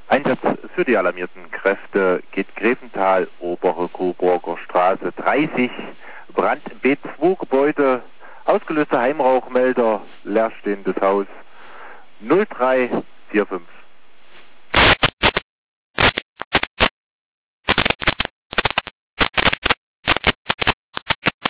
Einsatz für die alarmierten Kräfte geht Grevental, Obere Coburger Straße 30, Brand im B2-Gebäude, ausgelöster Heimrauchmelder, leerstehendes Haus 0345.